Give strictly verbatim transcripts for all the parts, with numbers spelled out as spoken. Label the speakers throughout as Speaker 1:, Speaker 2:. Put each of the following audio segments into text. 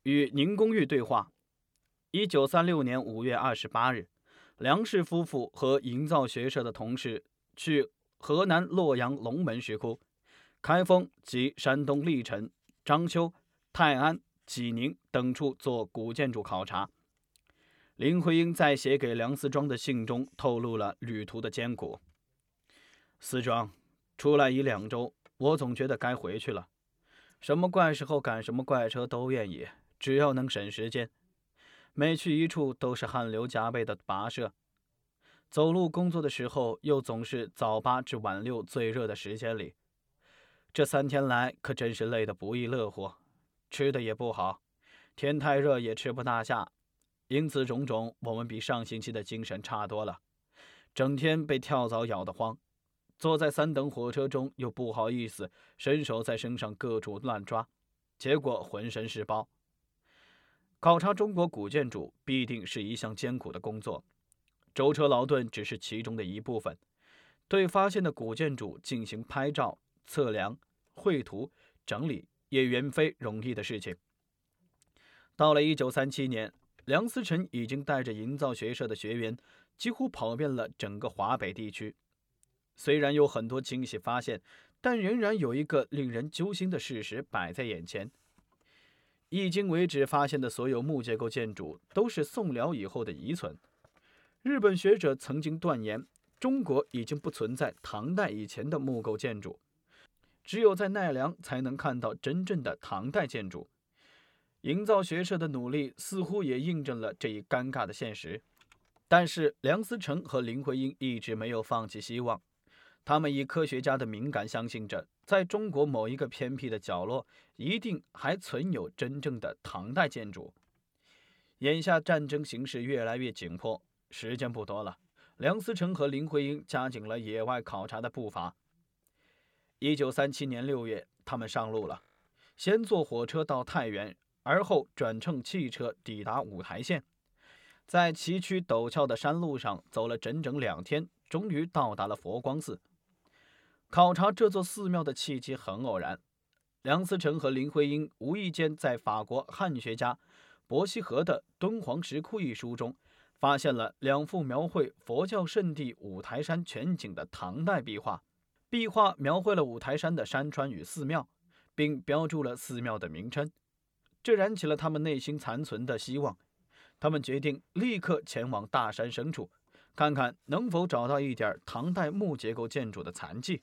Speaker 1: 与宁公寓对话。一九三六年五月二十八日，梁氏夫妇和营造学社的同事去河南洛阳龙门石窟、开封及山东历城、章丘、泰安、济宁等处做古建筑考察。林徽因在写给梁思庄的信中透露了旅途的艰苦。思庄，出来已两周，我总觉得该回去了。什么怪时候赶什么怪车都愿意，只要能省时间。每去一处都是汗流浃背的跋涉，走路工作的时候又总是早八至晚六最热的时间里。这三天来可真是累得不亦乐乎，吃的也不好，天太热也吃不大下。因此种种，我们比上星期的精神差多了，整天被跳蚤咬得慌，坐在三等火车中又不好意思伸手在身上各处乱抓，结果浑身是包。考察中国古建筑必定是一项艰苦的工作，舟车劳顿只是其中的一部分。对发现的古建筑进行拍照、测量、绘图、整理，也远非容易的事情。到了一九三七年，梁思成已经带着营造学社的学员几乎跑遍了整个华北地区。虽然有很多惊喜发现，但仍然有一个令人揪心的事实摆在眼前。迄今为止发现的所有木结构建筑都是宋辽以后的遗存。日本学者曾经断言，中国已经不存在唐代以前的木构建筑，只有在奈良才能看到真正的唐代建筑。营造学社的努力似乎也印证了这一尴尬的现实。但是梁思成和林徽因一直没有放弃希望，他们以科学家的敏感相信着，在中国某一个偏僻的角落，一定还存有真正的唐代建筑。眼下战争形势越来越紧迫，时间不多了，梁思成和林徽因加紧了野外考察的步伐。一九三七年六月，他们上路了，先坐火车到太原，而后转乘汽车抵达五台县。在崎岖陡峭的山路上走了整整两天，终于到达了佛光寺。考察这座寺庙的契机很偶然，梁思成和林徽因无意间在法国汉学家伯希和的《敦煌石窟》一书中，发现了两幅描绘佛教圣地五台山全景的唐代壁画。壁画描绘了五台山的山川与寺庙，并标注了寺庙的名称，这燃起了他们内心残存的希望。他们决定立刻前往大山深处，看看能否找到一点唐代木结构建筑的残迹。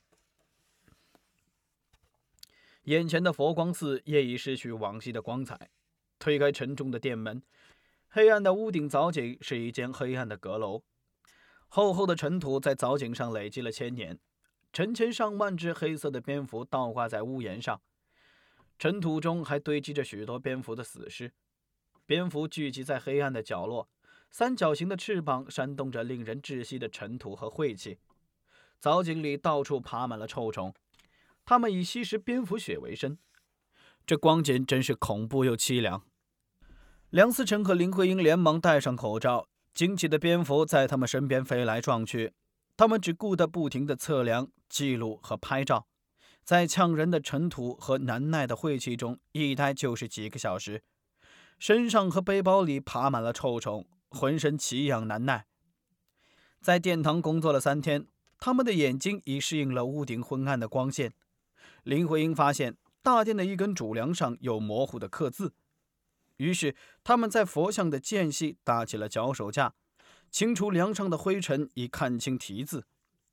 Speaker 1: 眼前的佛光寺业已失去往昔的光彩，推开沉重的殿门，黑暗的屋顶藻井是一间黑暗的阁楼，厚厚的尘土在藻井上累积了千年，成千上万只黑色的蝙蝠倒挂在屋檐上，尘土中还堆积着许多蝙蝠的死尸。蝙蝠聚集在黑暗的角落，三角形的翅膀扇动着令人窒息的尘土和晦气。藻井里到处爬满了臭虫，它们以吸食蝙蝠血为生，这光景真是恐怖又凄凉。梁思成和林徽因连忙戴上口罩，惊奇的蝙蝠在他们身边飞来撞去，他们只顾得不停地测量、记录和拍照，在呛人的尘土和难耐的晦气中一待就是几个小时，身上和背包里爬满了臭虫，浑身奇痒难耐。在殿堂工作了三天，他们的眼睛已适应了屋顶昏暗的光线。林徽因发现大殿的一根主梁上有模糊的刻字，于是他们在佛像的间隙搭起了脚手架，清除梁上的灰尘，以看清题字。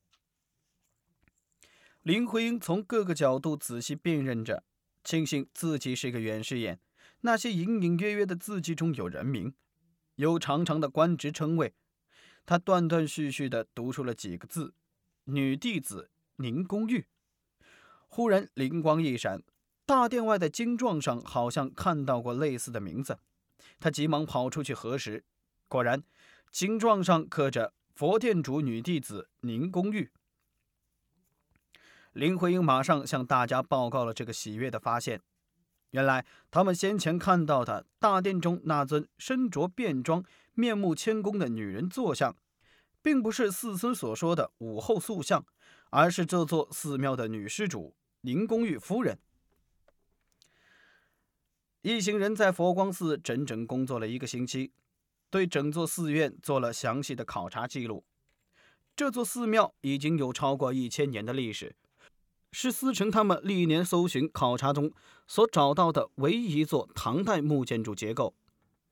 Speaker 1: 林徽因从各个角度仔细辨认着，庆幸自己是个远视眼，那些隐隐约约的字迹中有人名，有长长的官职称谓。他断断续续地读出了几个字：女弟子宁公寓。忽然灵光一闪，大殿外的经幢上好像看到过类似的名字。他急忙跑出去核实，果然经幢上刻着佛殿主女弟子宁公寓。林徽因马上向大家报告了这个喜悦的发现。原来他们先前看到的大殿中那尊身着便装、面目谦恭的女人坐像，并不是寺僧所说的武后塑像，而是这座寺庙的女施主宁公寓夫人。 一行人在佛光寺整整工作了一个星期，对整座寺院做了详细的考察记录。这座寺庙已经有超过一千年的历史，是思成他们历年搜寻考察中所找到的唯一一座唐代木建筑结构，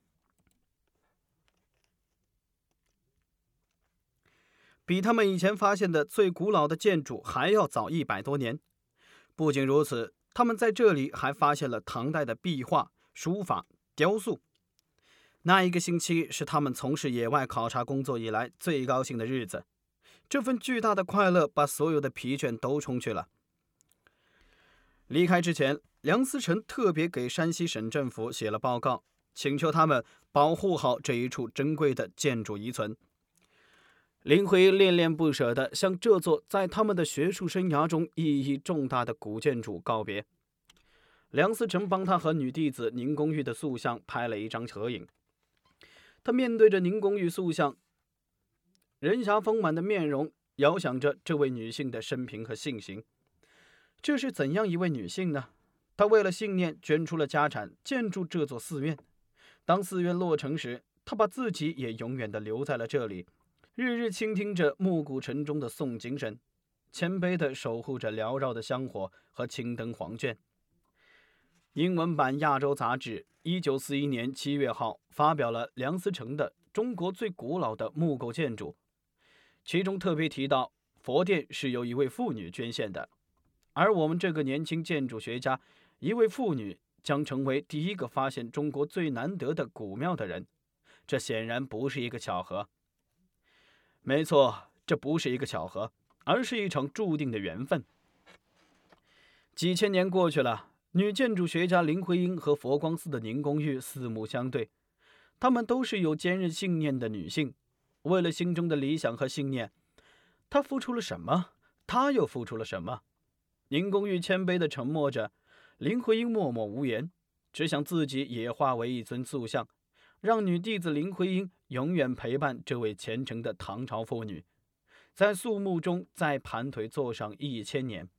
Speaker 1: 比他们以前发现的最古老的建筑还要早一百多年。不仅如此，他们在这里还发现了唐代的壁画、书法、雕塑。那一个星期是他们从事野外考察工作以来最高兴的日子，这份巨大的快乐把所有的疲倦都冲去了。离开之前，梁思成特别给山西省政府写了报告，请求他们保护好这一处珍贵的建筑遗存。林徽因恋恋不舍地向这座在他们的学术生涯中意义重大的古建筑告别。梁思成帮他和女弟子宁公寓的塑像拍了一张合影。他面对着宁公寓塑像，人侠丰满的面容，遥想着这位女性的生平和性行。这是怎样一位女性呢？她为了信念捐出了家产，建筑这座寺院。当寺院落成时，她把自己也永远地留在了这里，日日倾听着暮鼓晨钟的诵经声，谦卑地守护着缭绕的香火和青灯黄卷。英文版《亚洲》杂志一九四一年七月号发表了梁思成的《中国最古老的木构建筑》，其中特别提到佛殿是由一位妇女捐献的，而我们这个年轻建筑学家，一位妇女将成为第一个发现中国最难得的古庙的人，这显然不是一个巧合。没错，这不是一个巧合，而是一场注定的缘分。几千年过去了，女建筑学家林徽因和佛光寺的宁公寓四目相对，她们都是有坚韧信念的女性。为了心中的理想和信念，她付出了什么？她又付出了什么？宁公寓谦卑地沉默着，林徽因默默无言，只想自己也化为一尊塑像，让女弟子林徽因永远陪伴这位虔诚的唐朝妇女，在肃穆中再盘腿坐上一千年。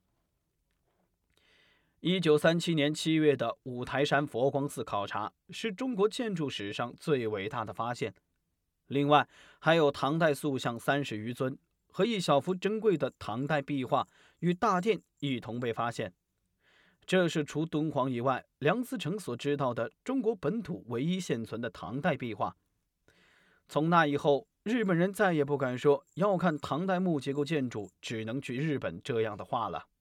Speaker 1: 一九三七年七月的五台山佛光寺考察是中国建筑史上最伟大的发现。另外，还有唐代塑像三十余尊和一小幅珍贵的唐代壁画与大殿一同被发现。这是除敦煌以外，梁思成所知道的中国本土唯一现存的唐代壁画。从那以后，日本人再也不敢说要看唐代木结构建筑只能去日本这样的话了。